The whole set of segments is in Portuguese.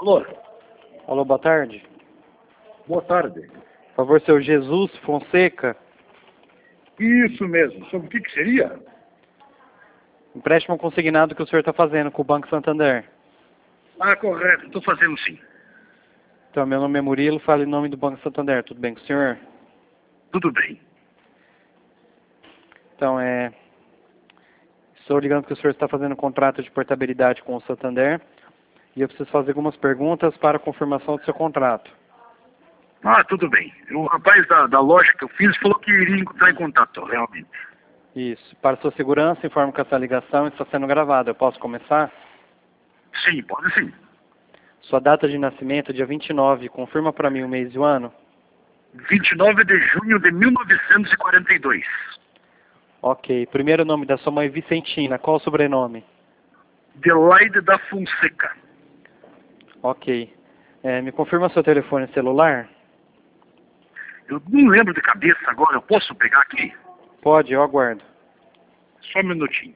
Alô? Alô, boa tarde. Boa tarde. Por favor, seu Jesus Fonseca. Isso mesmo. Sobre o que seria? Empréstimo consignado que o senhor está fazendo com o Banco Santander. Ah, correto. Estou fazendo sim. Então, meu nome é Murilo, falo em nome do Banco Santander. Tudo bem com o senhor? Tudo bem. Então, estou ligando que o senhor está fazendo um contrato de portabilidade com o Santander e eu preciso fazer algumas perguntas para a confirmação do seu contrato. Ah, tudo bem. O rapaz da loja que eu fiz falou que iria entrar em contato, realmente. Isso. Para sua segurança, informo que essa ligação está sendo gravada. Eu posso começar? Sim, pode sim. Sua data de nascimento, dia 29. Confirma para mim o mês e o ano. 29 de junho de 1942. Ok. Primeiro nome da sua mãe, Vicentina. Qual o sobrenome? Adelaide da Fonseca. Ok. Me confirma seu telefone celular? Eu não lembro de cabeça agora. Eu posso pegar aqui? Pode, eu aguardo. Só um minutinho.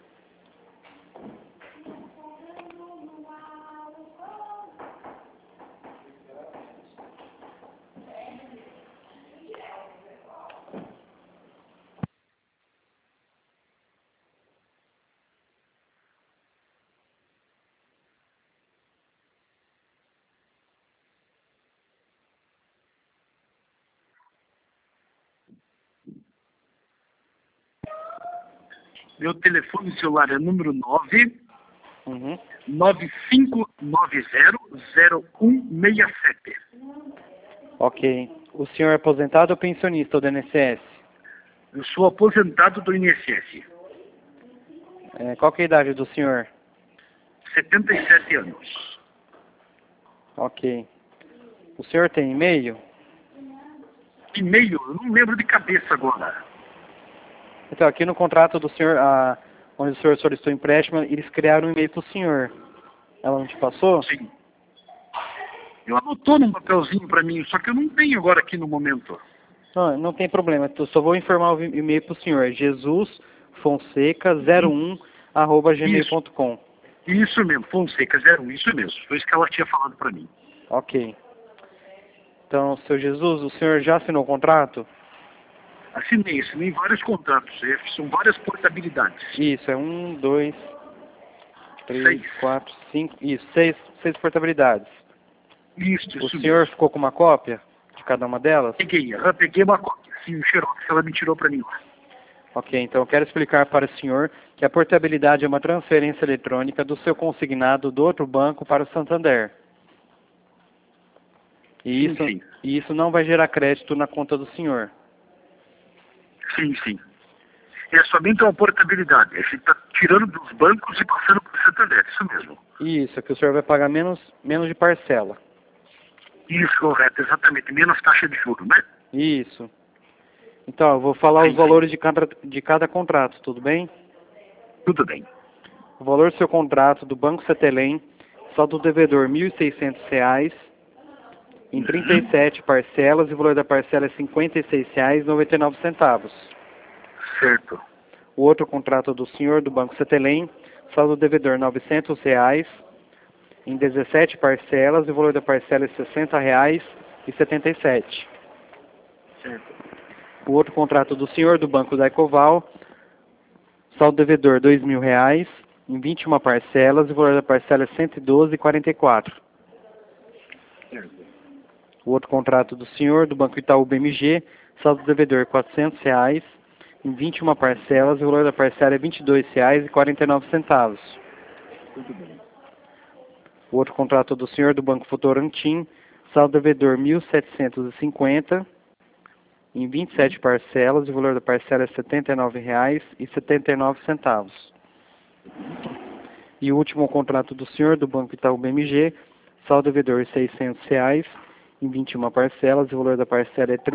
Meu telefone celular é número 9 Uhum. 9590-0167. Ok. O senhor é aposentado ou pensionista do INSS? Eu sou aposentado do INSS. Qual que é a idade do senhor? 77 anos. Ok. O senhor tem e-mail? E-mail, eu não lembro de cabeça agora. Então, aqui no contrato do senhor, onde o senhor solicitou empréstimo, eles criaram um e-mail para o senhor. Ela não te passou? Sim. Eu anotou num papelzinho para mim, só que eu não tenho agora aqui no momento. Não, não tem problema. Eu só vou informar o e-mail para o senhor. jesusfonseca01@gmail.com. Isso mesmo, Fonseca 01, isso mesmo. Foi isso que ela tinha falado para mim. Ok. Então, seu Jesus, o senhor já assinou o contrato? Assinei vários contratos. São várias portabilidades. Isso, é 1, 2, 3, 6. 4, 5, isso, seis portabilidades. Isso O senhor mesmo. ficou com uma cópia de cada uma delas? Peguei uma cópia. Sim, o xerox, ela me tirou para mim lá. Ok, então eu quero explicar para o senhor que a portabilidade é uma transferência eletrônica do seu consignado do outro banco para o Santander. E Sim. isso não vai gerar crédito na conta do senhor. Sim. É somente uma portabilidade. Você está tirando dos bancos e passando para o Santander, isso mesmo. Isso, é que o senhor vai pagar menos de parcela. Isso, correto, exatamente. Menos taxa de juros, né? Isso. Então, eu vou falar os valores de cada contrato, tudo bem? Tudo bem. O valor do seu contrato do Banco Cetelem, saldo do devedor R$ 1.600, em 37 parcelas, e o valor da parcela é R$ 56,99. Certo. O outro contrato do senhor do Banco Cetelem, saldo do devedor R$ 900, em 17 parcelas, e o valor da parcela é R$ 60,77. Certo. O outro contrato do senhor do Banco da Ecoval, saldo devedor R$ 2.000, em 21 parcelas, e o valor da parcela é R$ 112,44. Certo. O outro contrato do senhor do Banco Itaú BMG, saldo devedor R$ 400, em 21 parcelas, e o valor da parcela é R$ 22,49. Tudo bem. O outro contrato do senhor do Banco Votorantim, saldo devedor R$ 1.750, em 27 parcelas, e o valor da parcela é R$ 79,79. E o último contrato do senhor do Banco Itaú BMG, saldo devedor R$ 600, em 21 parcelas, e o valor da parcela é R$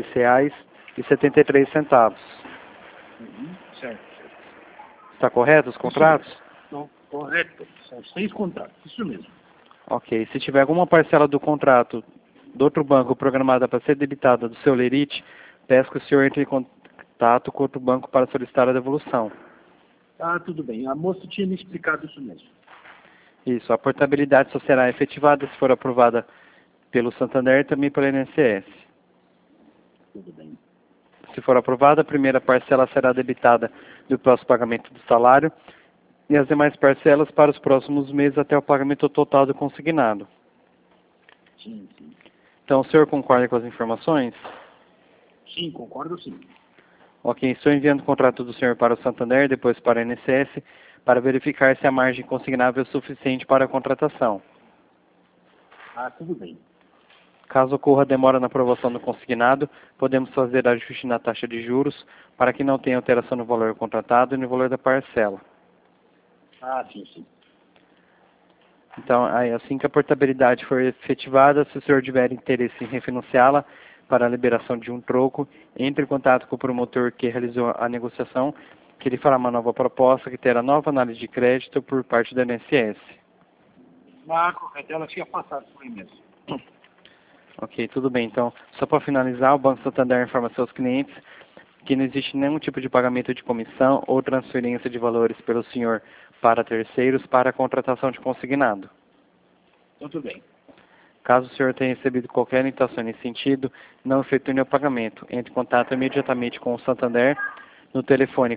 33,73. Certo. Está correto os contratos? Não, correto. São 6 contratos, isso mesmo. Ok. Se tiver alguma parcela do contrato do outro banco programada para ser debitada do seu lerite, peço que o senhor entre em contato com outro banco para solicitar a devolução. Ah, tudo bem. A moça tinha me explicado isso mesmo. Isso, a portabilidade só será efetivada se for aprovada pelo Santander e também pelo INSS. Tudo bem. Se for aprovada, a primeira parcela será debitada do próximo pagamento do salário e as demais parcelas para os próximos meses até o pagamento total do consignado. Sim, sim. Então, o senhor concorda com as informações? Sim, concordo sim. Ok, estou enviando o contrato do senhor para o Santander, depois para o INSS, para verificar se a margem consignável é suficiente para a contratação. Ah, tudo bem. Caso ocorra demora na aprovação do consignado, podemos fazer ajuste na taxa de juros para que não tenha alteração no valor contratado e no valor da parcela. Ah, sim, sim. Então, aí, assim que a portabilidade for efetivada, se o senhor tiver interesse em refinanciá-la para a liberação de um troco, entre em contato com o promotor que realizou a negociação, que ele fará uma nova proposta que terá nova análise de crédito por parte da INSS. Ah, correto. Ela tinha passado por aí mesmo. Ok, tudo bem. Então, só para finalizar, o Banco Santander informa seus clientes que não existe nenhum tipo de pagamento de comissão ou transferência de valores pelo senhor para terceiros para a contratação de consignado. Tudo bem. Caso o senhor tenha recebido qualquer orientação nesse sentido, não efetue o pagamento. Entre em contato imediatamente com o Santander no telefone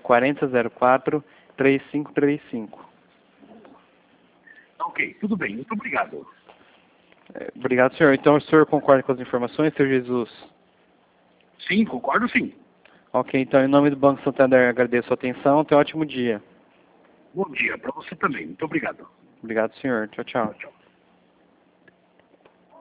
4004-3535. Ok, tudo bem. Muito obrigado. Obrigado, senhor. Então, o senhor concorda com as informações, senhor Jesus? Sim, concordo sim. Ok, então, em nome do Banco Santander, agradeço a atenção. Tenha um ótimo dia. Bom dia para você também. Muito obrigado. Obrigado, senhor. Tchau, tchau. Tchau.